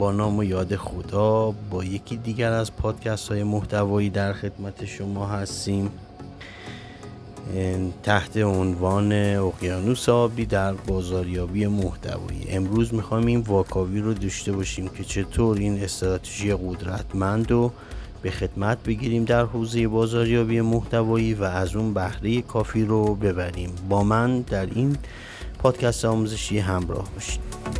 با نام و یاد خدا با یکی دیگر از پادکست های محتوایی در خدمت شما هستیم تحت عنوان اقیانوس آبی در بازاریابی محتوایی. امروز میخوایم این واکاوی رو داشته باشیم که چطور این استراتژی قدرتمند رو به خدمت بگیریم در حوزه بازاریابی محتوایی و از اون بهره کافی رو ببریم. با من در این پادکست آموزشی همراه باشید.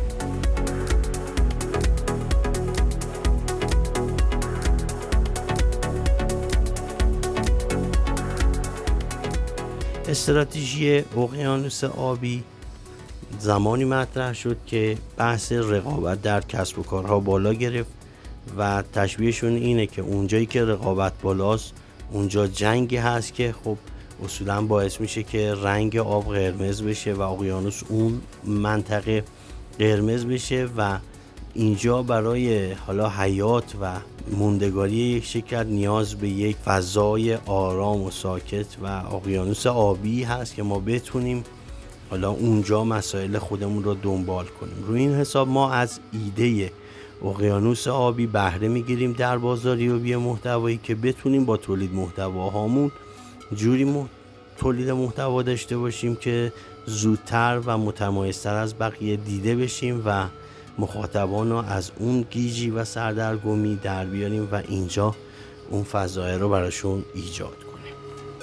استراتژی اقیانوس آبی زمانی مطرح شد که بحث رقابت در کسب و کارها بالا گرفت و تشبیهشون اینه که اونجایی که رقابت بالاست اونجا جنگی هست که خب اصولا باعث میشه که رنگ آب قرمز بشه و اقیانوس اون منطقه قرمز بشه و اینجا برای حالا حیات و موندگاری یک شرکت نیاز به یک فضای آرام و ساکت و اقیانوس آبی هست که ما بتونیم حالا اونجا مسائل خودمون رو دنبال کنیم. روی این حساب ما از ایده اقیانوس آبی بهره میگیریم در بازاریابی محتوایی که بتونیم با تولید محتواهامون جوری تولید محتوا داشته باشیم که زودتر و متمایزتر از بقیه دیده بشیم و مخاطبان رو از اون گیجی و سردرگمی در بیاریم و اینجا اون فضای رو براشون ایجاد کنیم.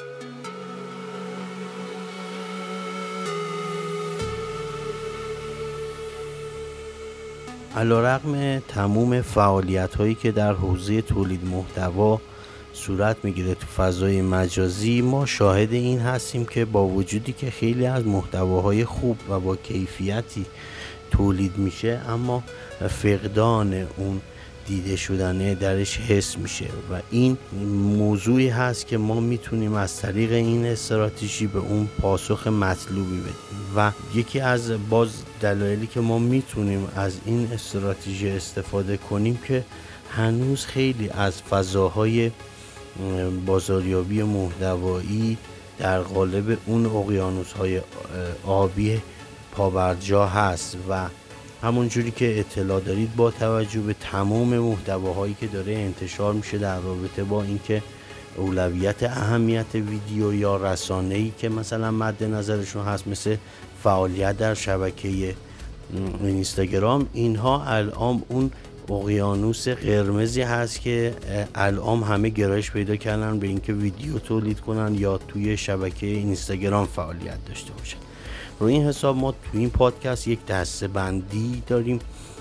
علیرغم تمام فعالیت هایی که در حوزه تولید محتوا صورت میگیره تو فضای مجازی، ما شاهد این هستیم که با وجودی که خیلی از محتواهای خوب و با کیفیتی تولید میشه اما فقدان اون دیده شدنه درش حس میشه و این موضوعی هست که ما میتونیم از طریق این استراتژی به اون پاسخ مطلوبی بدیم و یکی از دلایلی که ما میتونیم از این استراتژی استفاده کنیم که هنوز خیلی از فضاهای بازاریابی محتوایی در قالب اون اقیانوس‌های آبی پابرجا هست و همون جوری که اطلاع دارید با توجه به تمام محتواهایی که داره انتشار میشه در رابطه با اینکه اولویت اهمیت ویدیو یا رسانه‌ای که مثلا مد نظرشون هست مثل فعالیت در شبکه اینستاگرام، اینها الان اون اقیانوس قرمزی هست که الان همه گرایش پیدا کردن به اینکه ویدیو تولید کنن یا توی شبکه اینستاگرام فعالیت داشته باشن. روی این حساب ما توی این پادکست یک دسته‌بندی داریم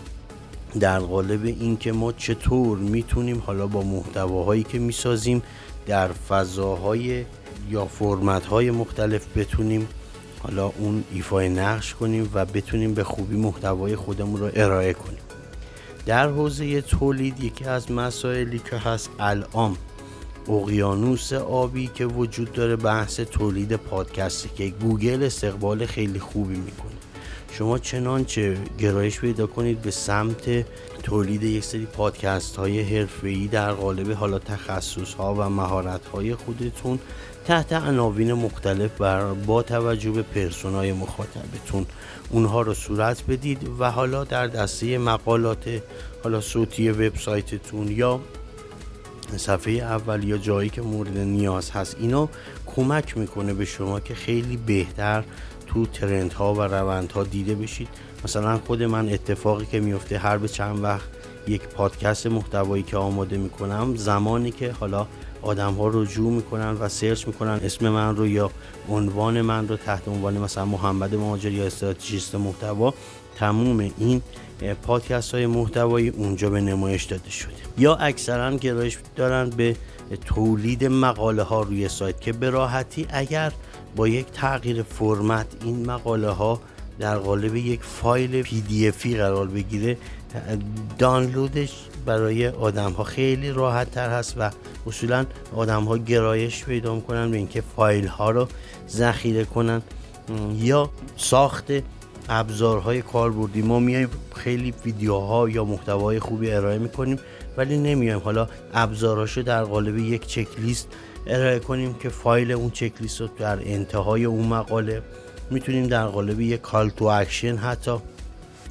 در قالب اینکه ما چطور میتونیم حالا با محتواهایی که میسازیم در فضاهای یا فرمت‌های مختلف بتونیم حالا اون ایفای نقش کنیم و بتونیم به خوبی محتوای خودمون رو ارائه کنیم. در حوزه تولید یکی از مسائلی که هست الان اقیانوس آبی که وجود داره بحث تولید پادکسته که گوگل استقبال خیلی خوبی میکنه. شما چنانچه گرایش پیدا کنید به سمت تولید یک سری پادکست های حرفه‌ای در قالب حالا تخصص ها و مهارت های خودتون تحت عناوین مختلف با توجه به پرسونای مخاطبتون اونها رو صورت بدید و حالا در دسته مقالات حالا صوتی وبسایتتون یا صفحه اول یا جایی که مورد نیاز هست اینا کمک میکنه به شما که خیلی بهتر تو ترندها و روندها دیده بشید. مثلا خود من اتفاقی که میفته هر به چند وقت یک پادکست محتوایی که آماده میکنم، زمانی که حالا آدم ها رجوع میکنن و سرچ میکنن اسم من رو یا عنوان من رو تحت عنوان مثلا محمد مهاجر یا استراتژیست محتوا، تموم این پادکست های محتوایی اونجا به نمایش داده شده. یا اکثرا گرایش دارن به تولید مقاله ها روی سایت که به راحتی اگر با یک تغییر فرمت این مقاله ها در قالب یک فایل PDF قرار بگیره، دانلودش برای آدم ها خیلی راحت تر هست و اصولا آدم ها گرایش پیدا میکنن به اینکه فایل ها رو ذخیره کنن. یا ساخت ابزارهای کاربردی، ما میایم خیلی ویدیوها یا محتوای خوبی ارائه میکنیم ولی نمیایم حالا ابزارهاشو در قالب یک چک لیست ارائه کنیم که فایل اون چک لیست رو در انتهای اون مقاله میتونیم در قالب یک کال تو اکشن حتی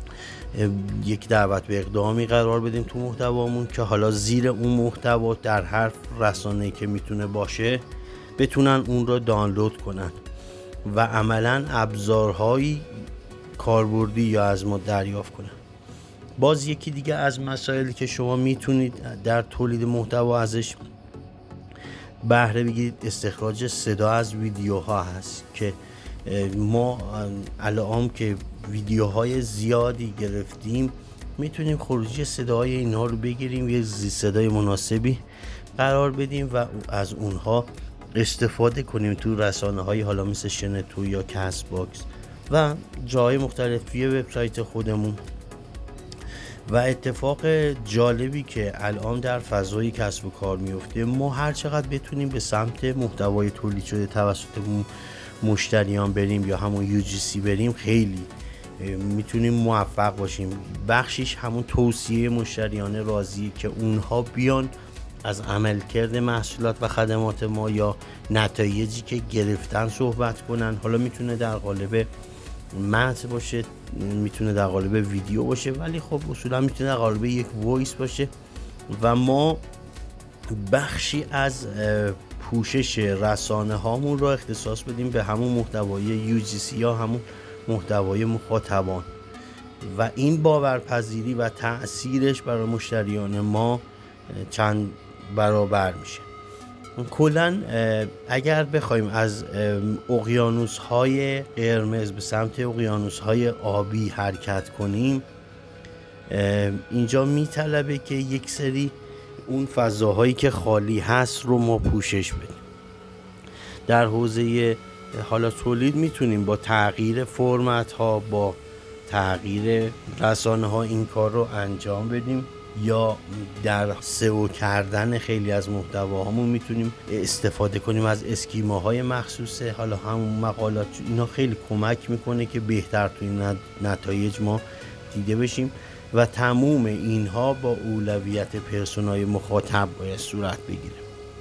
یک دعوت به اقدامی قرار بدیم تو محتوامون که حالا زیر اون محتوا در هر رسانه‌ای که میتونه باشه بتونن اون رو دانلود کنن و عملاً ابزارهایی کاربردی یا از ما دریافت کنن. باز یکی دیگه از مسائلی که شما میتونید در تولید محتوا ازش بهره بگیرید استخراج صدا از ویدیوها هست که ما الان که ویدیوهای زیادی گرفتیم میتونیم خروجی صداهای اینها رو بگیریم، یه صدای مناسبی قرار بدیم و از اونها استفاده کنیم تو رسانه‌های حالا مثل شنوتو یا کست باکس و جای مختلف توی وبسایت خودمون. و اتفاق جالبی که الان در فضای کسب و کار میفته، ما هر چقدر بتونیم به سمت محتوای تولید شده توسط مشتریان بریم یا همون UGC بریم خیلی میتونیم موفق باشیم. بخشیش همون توصیه مشتریان راضیه که اونها بیان از عملکرد محصولات و خدمات ما یا نتایجی که گرفتن صحبت کنن. حالا میتونه در قالب متن باشه، میتونه در قالب ویدیو باشه، ولی خب اصولا میتونه در قالب یک وایس باشه و ما بخشی از پوشش رسانه هامون رو اختصاص بدیم به همون محتوای UGC یا همون محتوای مخاطبان و این باورپذیری و تأثیرش برای مشتریان ما چند برابر میشه. کلاً اگر بخوایم از اقیانوس‌های قرمز به سمت اقیانوس‌های آبی حرکت کنیم، اینجا میطلبه که یک سری اون فضاهایی که خالی هست رو ما پوشش بدیم. در حوزه حالا تولید میتونیم با تغییر فرمت ها، با تغییر رسانه ها این کار رو انجام بدیم یا در سئو کردن خیلی از محتواهامون میتونیم استفاده کنیم از اسکیماهای مخصوصه، حالا همون مقالات. اینا خیلی کمک میکنه که بهتر توی نتایج ما دیده بشیم و تموم اینها با اولویت پرسونای مخاطب باید صورت بگیره.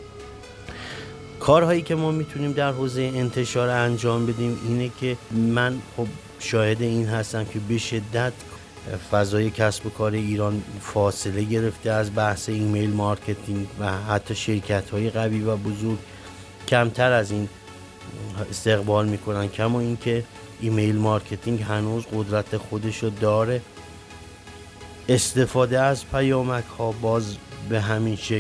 کارهایی که ما میتونیم در حوزه انتشار انجام بدیم اینه که من خب شاهد این هستم که به شدت فضای کسب و کار ایران فاصله گرفته از بحث ایمیل مارکتینگ و حتی شرکت‌های قوی و بزرگ کمتر از این استقبال میکنن، کما این که ایمیل مارکتینگ هنوز قدرت خودشو داره. استفاده از پیامک ها باز به همین شکل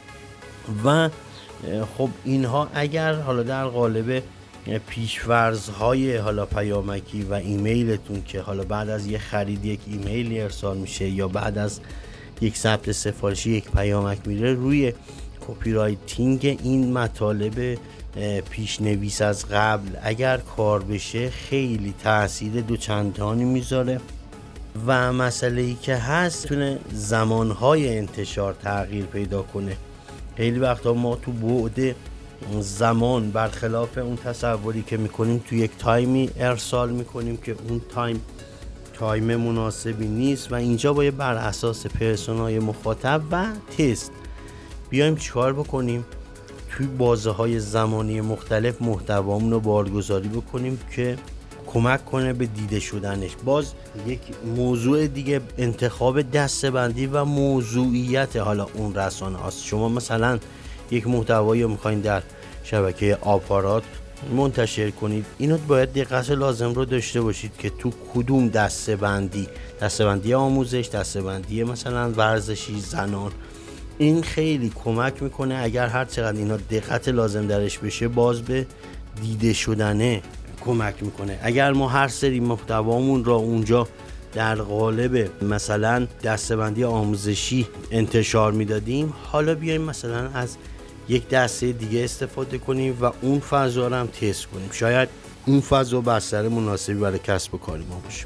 و خب اینها اگر حالا در قالب پیش‌فرض‌های حالا پیامکی و ایمیلتون که حالا بعد از یک خرید یک ایمیلی ارسال میشه یا بعد از یک ثبت سفارشی یک پیامک میره، روی کپی رایتینگ این مطالب پیشنویس از قبل اگر کار بشه خیلی تاثیر دوچندانی میذاره و مسئله‌ای که هست تونه زمانهای انتشار تغییر پیدا کنه. خیلی وقتا ما تو بعد زمان برخلاف اون تصوری که میکنیم تو یک تایمی ارسال میکنیم که اون تایم مناسبی نیست و اینجا باید بر اساس پرسونای مخاطب و تست بیایم چیکار بکنیم، توی بازه‌های زمانی مختلف محتوامون رو بارگذاری بکنیم که کمک کنه به دیده شدنش. باز یک موضوع دیگه انتخاب دسته‌بندی و موضوعیت حالا اون رسانه است. شما مثلا یک محتوایی رو میخواین در شبکه آپارات منتشر کنید، اینو باید دقت لازم رو داشته باشید که تو کدوم دسته‌بندی آموزش، دسته‌بندی مثلا ورزشی، زنان. این خیلی کمک میکنه اگر هر چقدر اینا دقت لازم درش بشه باز به دیده شدنه کمک میکنه. اگر ما هر سری محتوامون را اونجا در قالب مثلا دسته‌بندی آموزشی انتشار میدادیم، حالا بیایم مثلا از یک دسته دیگه استفاده کنیم و اون فضا رو هم تست کنیم، شاید اون فضا بستر مناسبی برای کسب و کار ما باشه.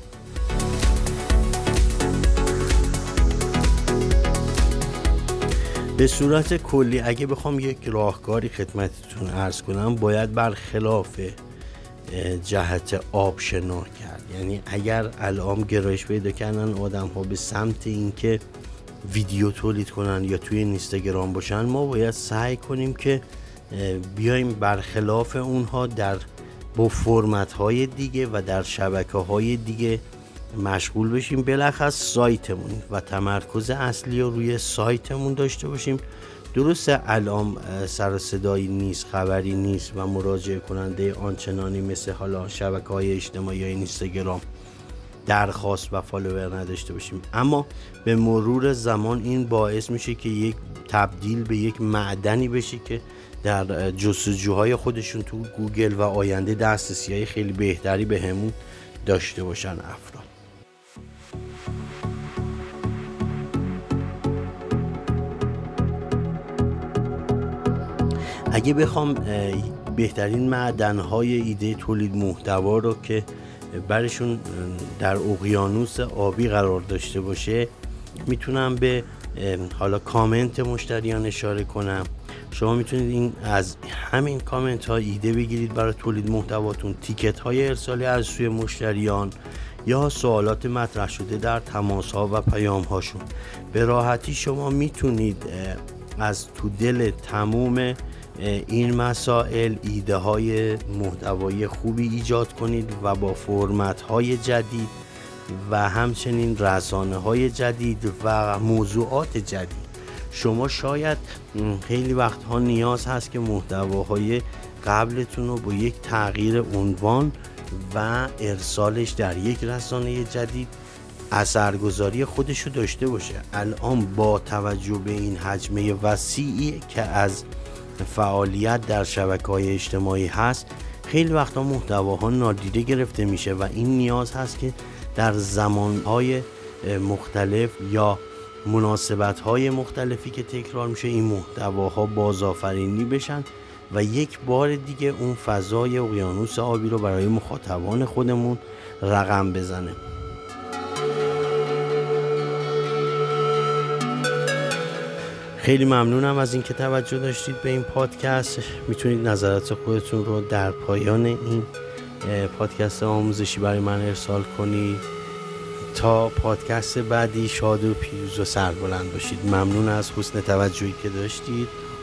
به صورت کلی اگه بخوام یک راهکاری خدمتتون عرض کنم، باید برخلاف جهت آب شنا کرد. یعنی اگر الان گرایش پیدا کردن آدم ها به سمت اینکه ویدیو تولید کنن یا توی اینستاگرام باشن، ما باید سعی کنیم که بیایم برخلاف اونها با فرمت های دیگه و در شبکه های دیگه مشغول بشیم، بالاخص سایتمون و تمرکز اصلی رو روی سایتمون داشته باشیم. درسته الان سر و صدایی نیست، خبری نیست و مراجعه کننده آنچنانی مثل حالا شبکه‌های اجتماعی یا اینستاگرام درخواست و فالوور نداشته باشیم، اما به مرور زمان این باعث میشه که یک تبدیل به یک معدنی بشه که در جستجوهای خودشون تو گوگل و آینده دسترسی‌های خیلی بهتری به همون داشته باشن افراد. اگه بخوام بهترین معدن‌های ایده تولید محتوا رو که برشون در اقیانوس آبی قرار داشته باشه، میتونم به حالا کامنت مشتریان اشاره کنم. شما میتونید این از همین کامنت ها ایده بگیرید برای تولید محتواتون، تیکت های ارسالی از سوی مشتریان یا سوالات مطرح شده در تماس ها و پیام هاشون. به راحتی شما میتونید از تو دل تموم این مسائل ایده های محتوایی خوبی ایجاد کنید و با فرمت های جدید و همچنین رسانه های جدید و موضوعات جدید. شما شاید خیلی وقتها نیاز هست که محتواهای قبلتون رو با یک تغییر عنوان و ارسالش در یک رسانه جدید اثرگذاری خودش رو داشته باشه. الان با توجه به این حجمه وسیعی که از فعالیت در شبکه‌های اجتماعی هست، خیلی وقتا محتواها نادیده گرفته میشه و این نیاز هست که در زمانهای مختلف یا مناسبت‌های مختلفی که تکرار میشه این محتواها بازآفرینی بشن و یک بار دیگه اون فضای اقیانوس آبی رو برای مخاطبان خودمون رقم بزنه. خیلی ممنونم از اینکه توجه داشتید به این پادکست. میتونید نظرات خودتون رو در پایان این پادکست آموزشی برای من ارسال کنید. تا پادکست بعدی شاد و پیروز و سربلند باشید. ممنون از حسن توجهی که داشتید.